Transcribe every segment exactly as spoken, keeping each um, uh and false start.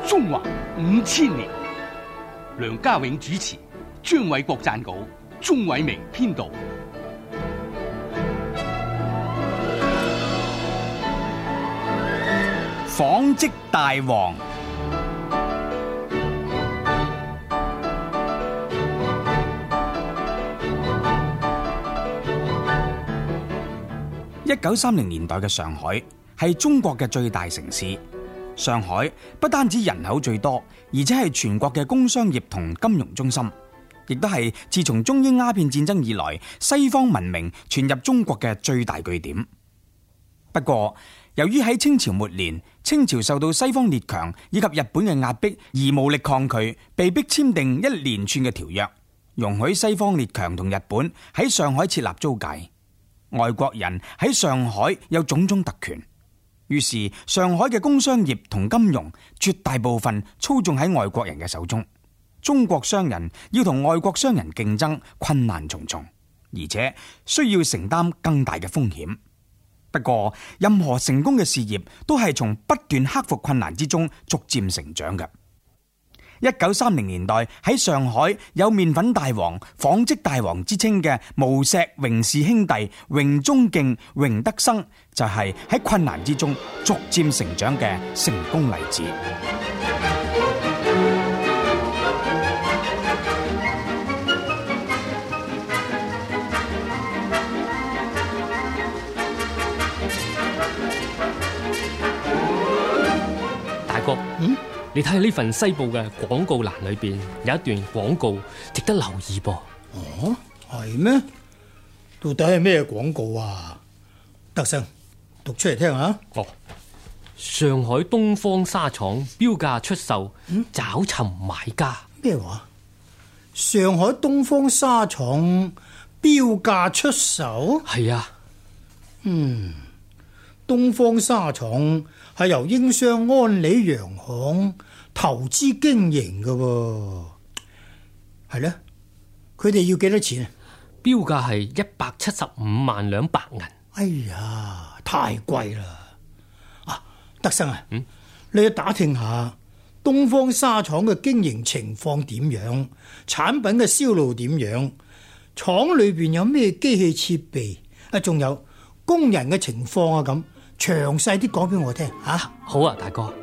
中華五千年。梁家永主持，張偉國撰稿，鍾偉明編導。 紡織大王。一九三零年代嘅上海係中國嘅最大城市。上海不單止人口最多，而且係全國嘅工商業同金融中心，亦都係自從中英鴉片戰爭以來西方文明傳入中國嘅最大據點。不過，由於喺清朝末年，清朝受到西方列強以及日本嘅壓迫而無力抗拒，被迫簽訂一連串嘅條約，容許西方列強同日本喺上海設立租界。外國人喺上海有種種特權，於是上海嘅工商業同金融絕大部分操縱喺外國人嘅手中。中國商人要同外國商人競爭，困難重重，而且需要承擔更大嘅風險。不過，任何成功嘅事業都係從不斷克服困難之中逐漸成長嘅。一九三零年代喺上海有麵粉大王、紡織大王之稱嘅無錫榮氏兄弟榮宗敬、榮德生，就係喺困難之中逐漸成長嘅成功例子。 大哥，嗯？你睇下呢份西報嘅廣告欄裏邊有一段廣告，值得留意噃。 哦，係咩？到底係咩廣告啊？德生，讀出嚟聽下。 哦，上海東方紗廠標價出售，嗯、找尋買家。 咩話？上海東方紗廠標價出售？ 係啊。 嗯，東方紗廠係由英商安理洋行投資經營嘅喎，係咧，佢哋要幾多錢啊？ 標價係一百七十五萬兩白銀。 哎呀，太貴啦！啊，德生啊， 嗯， 你去打聽下東方紗廠嘅經營情況點樣，產品嘅銷路點樣，廠裏邊有咩機器設備啊，仲有工人嘅情況啊，咁詳細啲講俾我聽吓。啊好啊，大哥。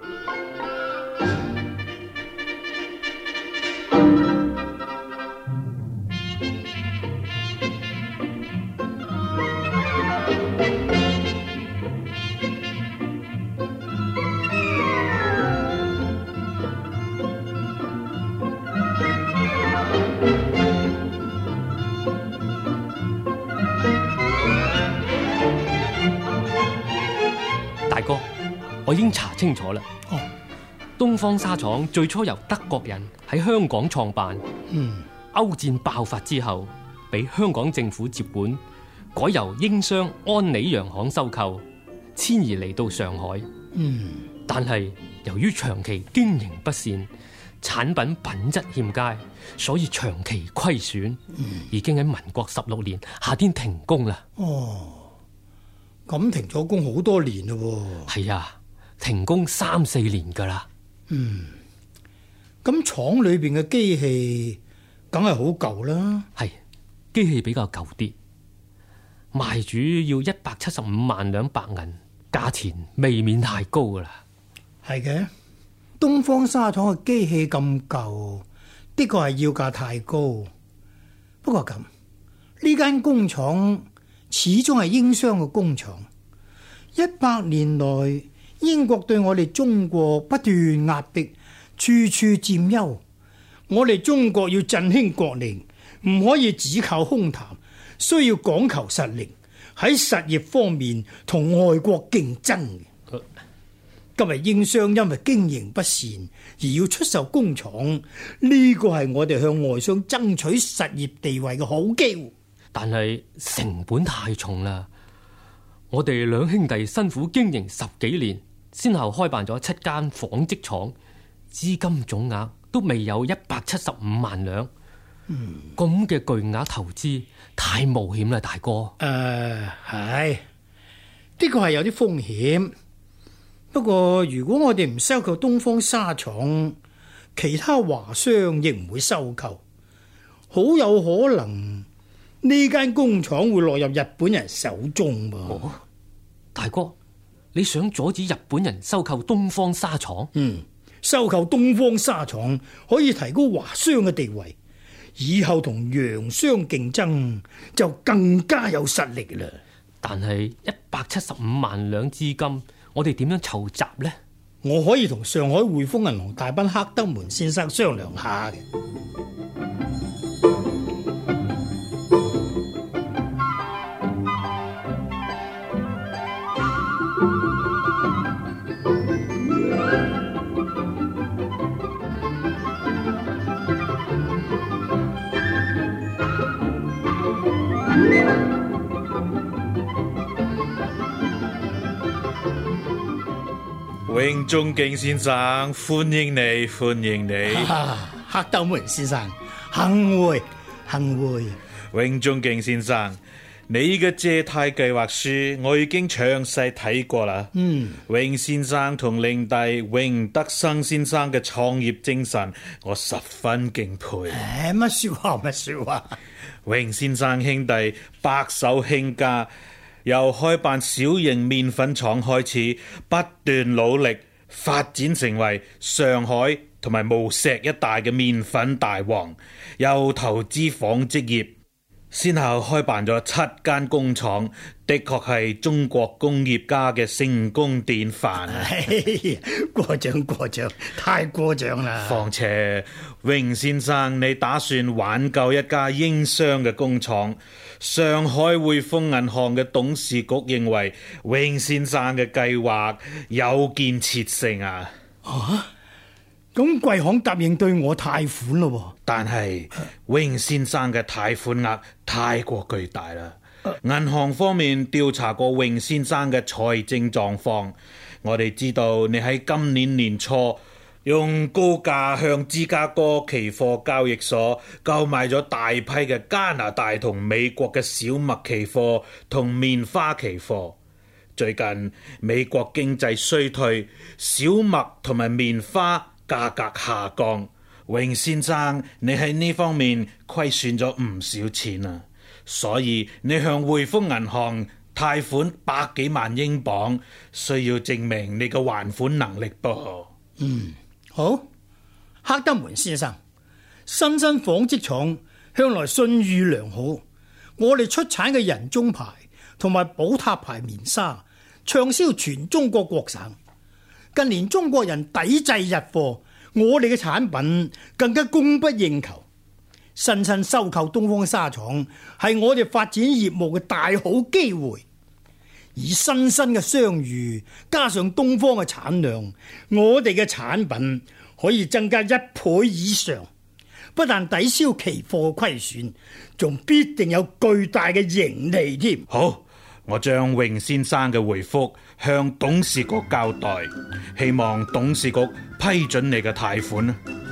大哥，我已經查清楚啦。 哦， 東方紗廠最初由德國人喺香港創辦， 嗯， 歐戰爆發之後，俾香港政府接管，改由英商安理洋行收購，遷移嚟到上海。 嗯， 但係由於長期經營不善，產品品質欠佳，所以長期虧損，嗯，已經喺民國十六年夏天停工啦。 哦。咁停咗工好多年咯。 係啊，停工三四年噶啦。 嗯，咁廠裏邊嘅機器梗係好舊啦。 係，機器比較舊啲，賣主要一百七十五萬兩白銀，價錢未免太高噶啦。 係嘅，東方紗廠嘅機器咁舊，的確係要價太高。不過咁，呢間工廠始終係英商嘅工廠，一百年來英國對我哋中國不斷壓迫，處處佔優。我哋中國要振興國力，唔可以只靠空談，需要講求實力，喺實業方面同外國競爭。今日英商因為經營不善而要出售工廠，呢個係我哋向外商爭取實業地位嘅好機會。 但係成本太重啦，我哋兩兄弟辛苦經營十幾年，先後開辦咗七間紡織廠，資金總額都未有一百七十五萬兩。嗯，咁嘅巨額投資太冒險啦，大哥。 誒，係，的確係有啲風險。 不過如果我哋唔收購東方沙廠，其他華商亦唔會收購，好有可能呢間工廠會落入日本人手中噃。 哦，大哥，你想阻止日本人收購東方沙廠？ 嗯，收購東方沙廠可以提高華商嘅地位，以後同洋商競爭就更加有實力啦。 但係一百七十五萬兩資金，我哋點樣籌集呢？ 我可以同上海匯豐銀行大賓克德門先生商量下嘅。 永中敬先生，歡迎你，歡迎你。 啊，克德門先生，幸會，幸會。 永中敬先生，你嘅借貸計劃書我已經詳細睇過啦。 嗯， 永先生同領弟永德生先生嘅創業精神，我十分敬佩。 誒，乜說話乜說話？ 永先生兄弟白手興家，由開辦小型麵粉廠開始，不斷努力發展成為上海同埋無錫一帶嘅麵粉大王，又投資紡織業，先後開辦咗七間工廠，的確係中國工業家嘅成功典範。 過獎過獎，太過獎啦！ 況且永先生，你打算挽救一家英商嘅工廠，上海匯豐銀行嘅董事局認為永先生嘅計劃有建設性啊！ 啊，咁貴行答應對我貸款咯？ 但係永先生嘅貸款額太過巨大啦。銀行方面調查過永先生嘅財政狀況，我哋知道你喺今年年初用高價向芝加哥期貨交易所購買咗大批嘅加拿大同美國嘅小麥期貨同棉花期貨。最近美國經濟衰退，小麥同埋棉花價格下降，永先生你喺呢方面虧損咗唔少錢啊！所以你向匯豐銀行貸款百幾萬英鎊，需要證明你嘅還款能力噃。 嗯，好，克德門先生，新新紡織廠向來信譽良好，我哋出產嘅人中牌同埋寶塔牌棉紗暢銷全中國各省。近年中國人抵制日貨，我哋嘅產品更加供不應求。新新收購東方沙廠係我哋發展業務嘅大好機會，以新新嘅商譽加上東方嘅產量，我哋嘅產品可以增加一倍以上，不但抵消期貨嘅虧損，仲必定有巨大嘅盈利添。 好，我將永先生嘅回覆向董事局交代，希望董事局批准你嘅貸款。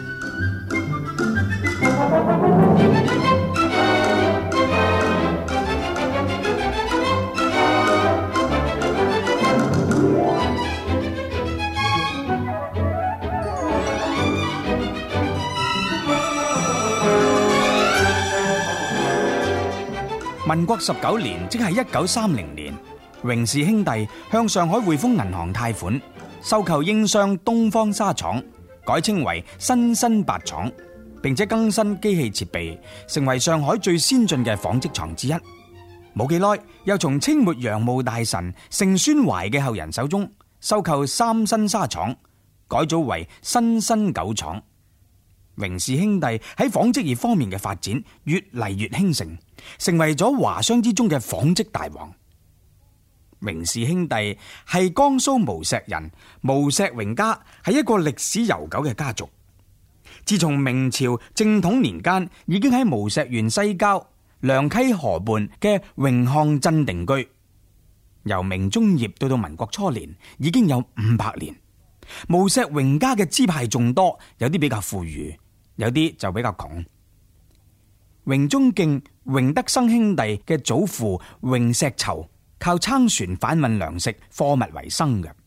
民國十九年，即係一九三零年，榮氏兄弟向上海匯豐銀行貸款，收購英商東方沙廠，改稱為新新八廠，並且更新機器設備，成為上海最先進嘅紡織廠之一。冇幾耐，又從清末洋務大臣盛宣懷嘅後人手中收購三新沙廠，改組為新新九廠。榮氏兄弟喺紡織業方面嘅發展越嚟越興盛，成為咗華商之中嘅紡織大王。榮氏兄弟係江蘇無錫人，無錫榮家係一個歷史悠久嘅家族。自從明朝正統年間，已經喺無錫縣西郊梁溪河畔嘅榮漢鎮定居。由明中葉到到民國初年，已經有五百年。無錫榮家嘅支派眾多，有啲比較富裕，有啲就比較窮。榮中敬、榮德生兄弟嘅祖父榮錫稠靠撐船販運糧食貨物為生嘅。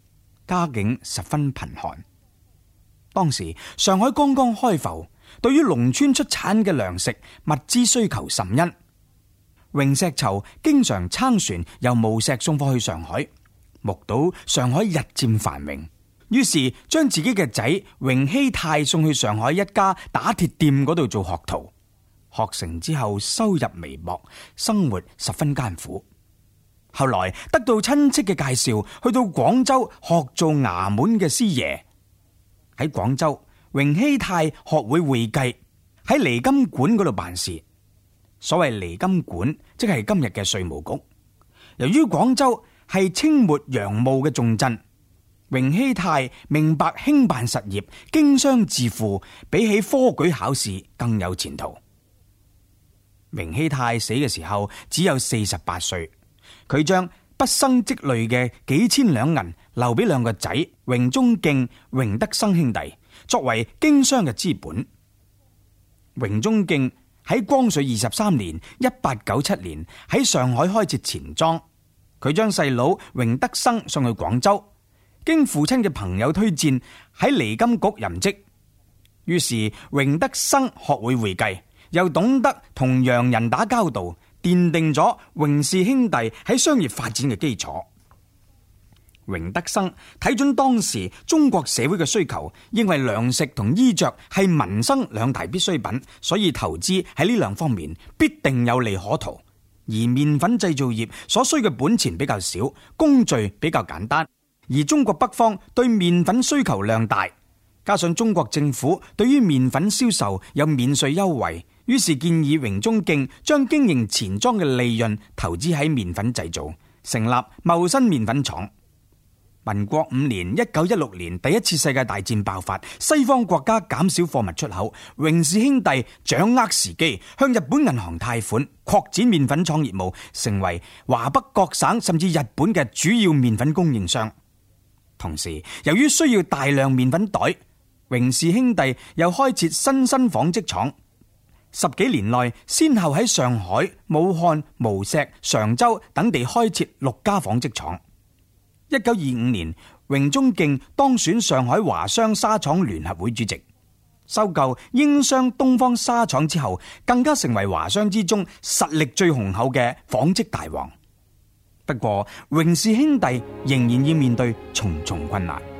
家境十分貧寒。當時上海剛剛開埠，對於農村出產嘅糧食物資需求甚殷。榮錫籌經常撐船由無錫送貨去上海，目睹上海日漸繁榮，於是將自己嘅仔榮希泰送去上海一家打鐵店嗰度做學徒。學成之後收入微薄，生活十分艱苦。後來得到親戚嘅介紹，去到廣州學做衙門嘅師爺。喺廣州，榮希泰學會會計，喺離金館嗰度辦事。所謂離金館，即係今日嘅稅務局。由於廣州係清末洋務嘅重鎮，榮希泰明白興辦實業、經商致富，比起科舉考試更有前途。榮希泰死嘅時候只有四十八歲，佢將畢生積累嘅幾千兩銀留俾兩個仔榮宗敬、榮德生兄弟，作為經商嘅資本。榮宗敬喺光緒二十三年（一八九七年）喺上海開設錢莊，佢將細佬榮德生送去廣州，經父親嘅朋友推薦喺離金局任職，於是榮德生學會會計，又懂得同洋人打交道，奠定咗榮氏兄弟喺商業發展嘅基礎。榮德生睇準當時中國社會嘅需求，認為糧食同衣着係民生兩大必需品，所以投資喺呢兩方面必定有利可圖。而麵粉製造業所需嘅本錢比較少，工序比較簡單，而中國北方對麵粉需求量大，加上中國政府對於麵粉銷售有免稅優惠，於是建議榮宗敬將經營錢莊嘅利潤投資喺麵粉製造，成立茂新麵粉廠。民國五年一九一六年，第一次世界大戰爆發，西方國家減少貨物出口，榮氏兄弟掌握時機，向日本銀行貸款，擴展麵粉廠業務，成為華北各省甚至日本嘅主要麵粉供應商。同時，由於需要大量麵粉袋，榮氏兄弟又開設新新紡織廠，十幾年內先後喺上海、武漢、無錫、常州等地開設六家紡織廠。一九二五年，榮宗敬當選上海華商紗廠聯合會主席，收購英商東方紗廠之後，更加成為華商之中實力最雄厚嘅紡織大王。不過，榮氏兄弟仍然要面對重重困難。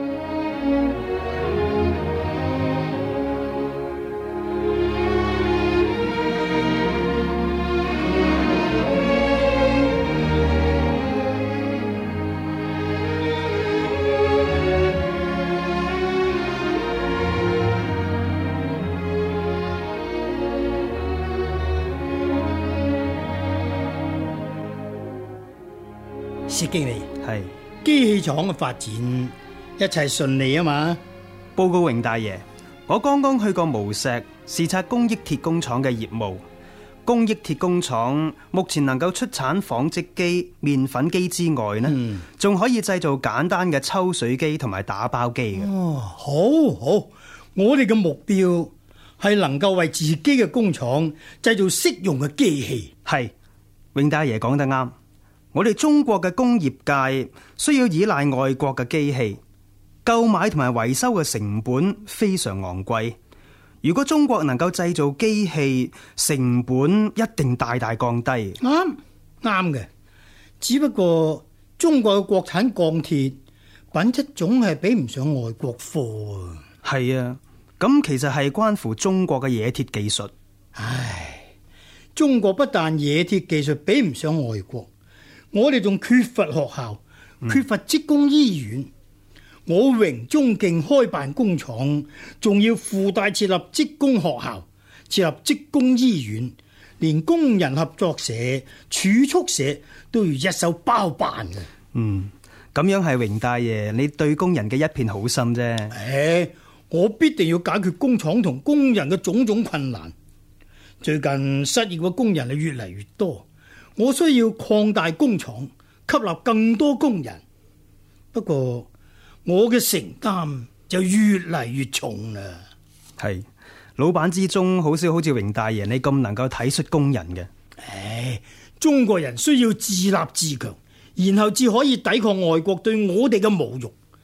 薛經理， 係機器廠嘅發展一切順利啊嘛？ 報告榮大爺，我剛剛去過無錫視察公益鐵工廠嘅業務。公益鐵工廠目前能夠出產紡織機、麵粉機之外呢，仲、嗯、可以製造簡單嘅抽水機同埋打包機嘅。 哦，好好，我哋嘅目標係能夠為自己嘅工廠製造適用嘅機器。 係，榮大爺講得啱。我哋中國嘅工業界需要依賴外國嘅機器，購買同埋維修嘅成本非常昂貴。如果中國能夠製造機器，成本一定大大降低。 啱啱嘅，只不過中國嘅國產鋼鐵品質總係比唔上外國貨啊。 係啊，咁其實係關乎中國嘅冶鐵技術。 唉，中國不但冶鐵技術比唔上外國，我哋仲缺乏學校，缺乏職工醫院。嗯、我榮宗敬開辦工廠，仲要附帶設立職工學校，設立職工醫院，連工人合作社、儲蓄社都要一手包辦嘅。 嗯，咁樣係榮大爺你對工人嘅一片好心啫。 誒，我必定要解決工廠同工人嘅種種困難。最近失業嘅工人係越嚟越多。我需要擴大工廠，吸納更多工人。不過我嘅承擔就越嚟越重啦。 係，老闆之中好少好似榮大爺你咁能夠體恤工人嘅。 唉，中國人需要自立自強，然後至可以抵抗外國對我哋嘅侮辱。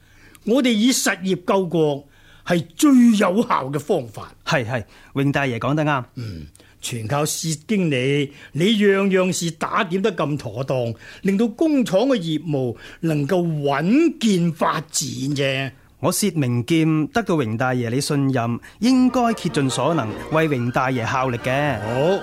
我哋以實業救國係最有效嘅方法。 係係，榮大爺講得啱。 嗯，全靠薛經理，你樣樣事打點得咁妥當，令到工廠嘅業務能夠穩健發展啫。 我薛明劍得到榮大爺你信任，應該竭盡所能為榮大爺效力嘅。 好。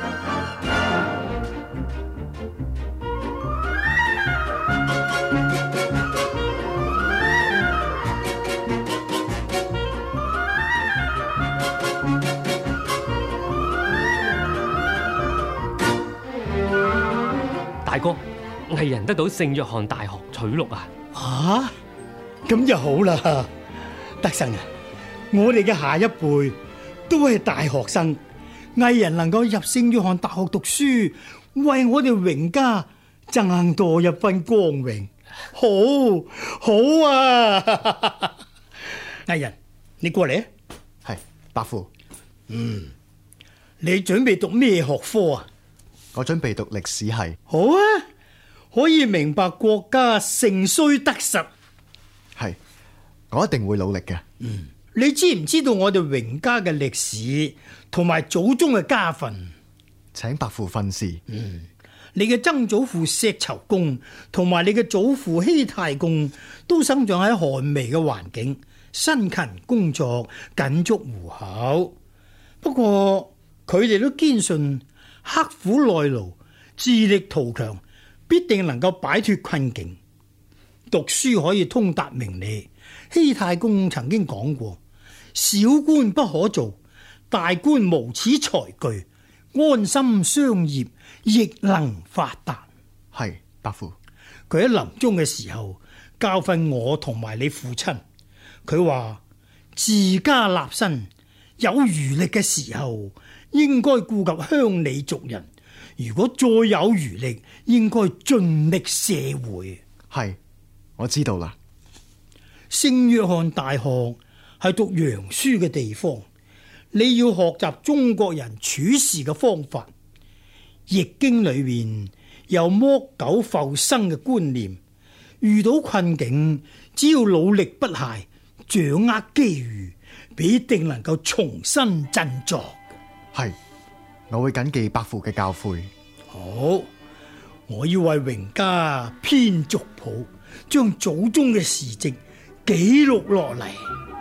大哥，藝人得到聖約翰大學取錄啊！ 啊，咁就好啦，德生啊，我哋嘅下一輩都係大學生，藝人能夠入聖約翰大學讀書，為我哋榮家爭多一分光榮，好，好啊！藝人，你過嚟啊！ 係，伯父。 嗯，你準備讀咩學科啊？ 我準備讀歷史系。 好啊，可以明白國家盛衰得失。 係，我一定會努力嘅。 嗯，你知唔知道我哋榮家嘅歷史同埋祖宗嘅家訓？ 請伯父訓示。 嗯，你嘅曾祖父石酬公同埋你嘅祖父熙太公都生長喺寒微嘅環境，辛勤工作，緊捉糊口。不過佢哋都堅信刻苦耐勞、自力圖強，必定能夠擺脫困境。讀書可以通達明理。熙太公曾經講過：小官不可做，大官無此才具，安心商業亦能發達。 係，伯父。 佢喺臨終嘅時候教訓我同埋你父親，佢話自家立身，有餘力嘅時候應該顧及鄉里族人，如果再有餘力，應該盡力社會。 係，我知道啦。 聖約翰大學係讀洋書嘅地方，你要學習中國人處事嘅方法。易經裏面有剝狗復生嘅觀念，遇到困境，只要努力不懈，掌握機遇，必定能夠重新振作。 係，我會謹記伯父嘅教誨。 好，我要為榮家編族譜，將祖宗嘅事跡記錄落嚟。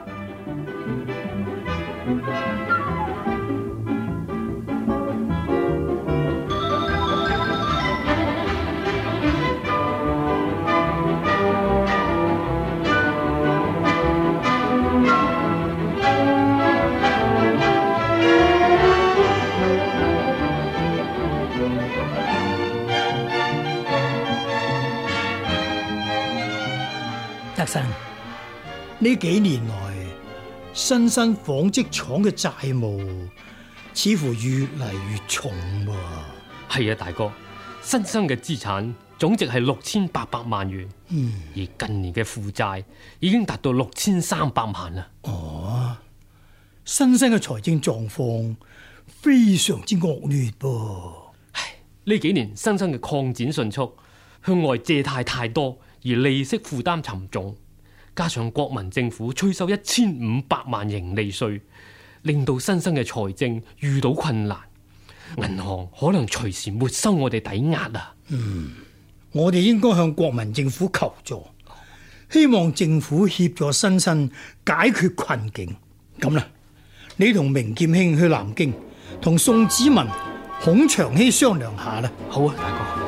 德生，呢幾年來，新生紡織廠嘅債務似乎越嚟越重喎。 係啊，大哥，新生嘅資產總值係六千八百萬元， 嗯， 而近年嘅負債已經達到六千三百萬啦。 哦，新生嘅財政狀況非常之惡劣噃。 唉，呢幾年新生嘅擴展迅速，向外借貸太多，而利息負擔沉重，加上國民政府催收一千五百萬盈利稅，令到新生嘅財政遇到困難，銀行可能隨時沒收我哋抵押啊！ 嗯，我哋應該向國民政府求助，希望政府協助新生解決困境。咁啦，你同明劍兄去南京，同宋子文、孔祥熙商量下啦。 好啊，大哥。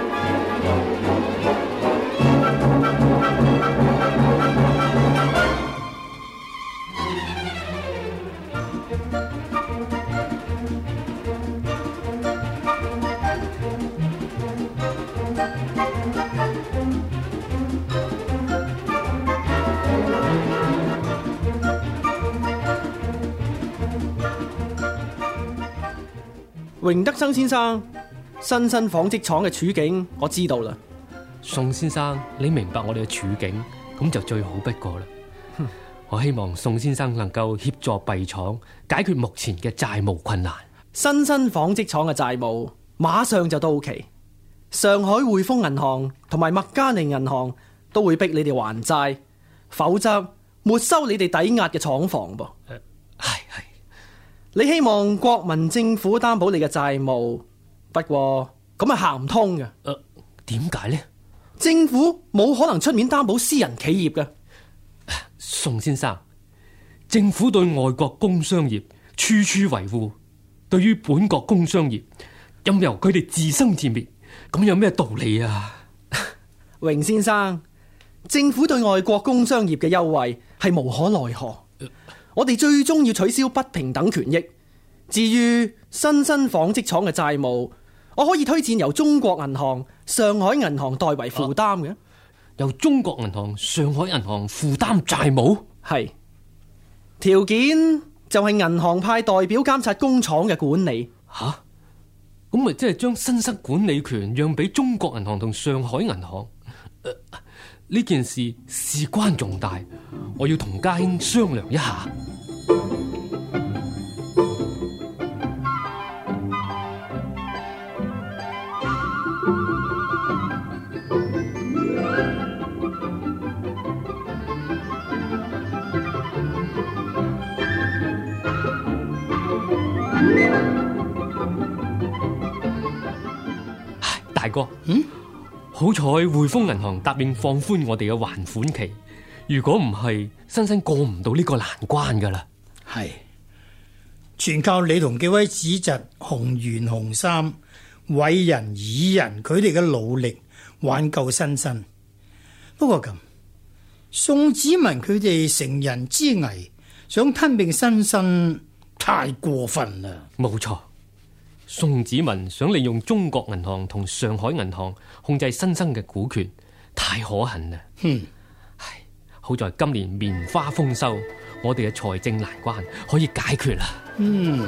榮德生先生，新生紡織廠嘅處境我知道啦。 宋先生，你明白我哋嘅處境，咁就最好不過啦。我希望宋先生能夠協助敝廠解決目前嘅債務困難。 新生紡織廠嘅債務馬上就到期，上海匯豐銀行同埋麥加尼銀行都會逼你哋還債， 否則沒收你哋抵押嘅廠房噃。 係係， 你希望國民政府擔保你嘅債務，不過咁係行唔通嘅。 誒，點解呢？ 政府冇可能出面擔保私人企業嘅。 宋先生，政府對外國工商業處處維護，對於本國工商業任由佢哋自生自滅，咁有咩道理啊？ 榮先生，政府對外國工商業嘅優惠係無可奈何。我哋最終要取消不平等權益。至於新生紡織廠嘅債務，我可以推薦由中國銀行、上海銀行代為負擔嘅。 由中國銀行、上海銀行負擔債務？ 係，條件就係銀行派代表監察工廠嘅管理。 吓，咁咪即係將新生管理權讓俾中國銀行同上海銀行？呢、呃、件事事關重大，我要同家兄商量一下。大哥， 嗯， 好彩匯豐銀行答應放寬我哋嘅還款期，如果唔係，新生過唔到呢個難關噶啦。 係，全靠你同幾位子侄紅元紅三、偉人以人佢哋嘅努力挽救新生。不過咁，宋子文佢哋乘人之危，想吞併新生，太過分啦。 冇錯。宋子文想利用中國銀行同上海銀行控制新生嘅股權，太可恨啦。 嗯， 唉，好在今年棉花豐收，我哋嘅財政難關可以解決啦。 嗯。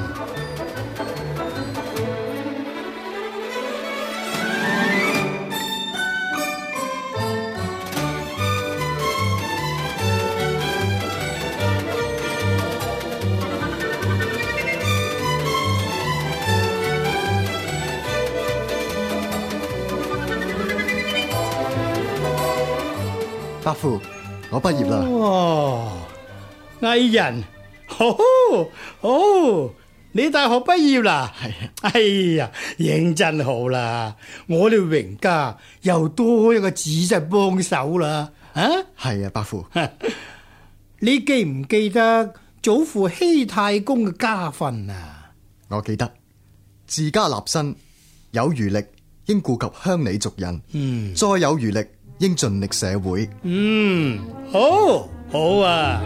伯父，我畢業啦。 哇，藝人，好好，你大學畢業啦？ 係。 哎呀，認真好啦，我哋榮家又多一個子侄幫手啦。啊， 係啊，伯父。 你記唔記得祖父熙太公嘅家訓啊？ 我記得，自家立身，有餘力應顧及鄉里族人。 嗯， 再有餘力，應盡力社會。 嗯，好，好啊。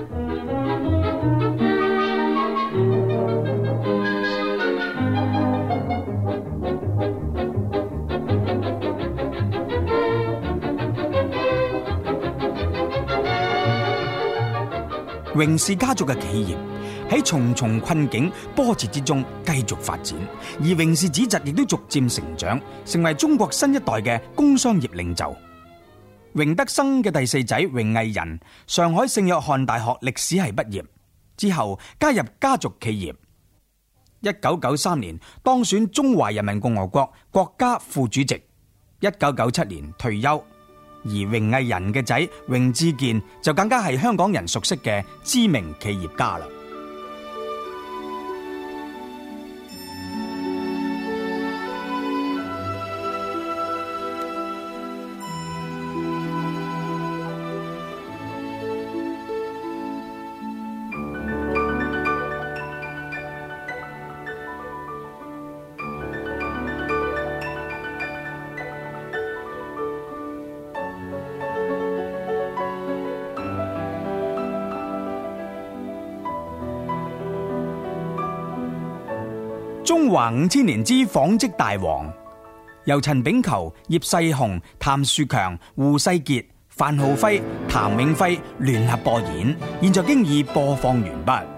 榮氏家族嘅企業喺重重困境波折之中繼續發展，而榮氏子侄亦都逐漸成長，成為中國新一代嘅工商業領袖。榮德生嘅第四仔榮毅仁，上海聖約翰大學歷史系畢業之後，加入家族企業。一九九三年當選中華人民共和國國家副主席，一九九七年退休。而榮毅仁嘅仔榮志健就更加係香港人熟悉嘅知名企業家啦。中華五千年之紡織大王，由陳炳球、葉世雄、譚樹強、胡世傑、范浩輝、譚永輝聯合播演，現在經已播放完畢。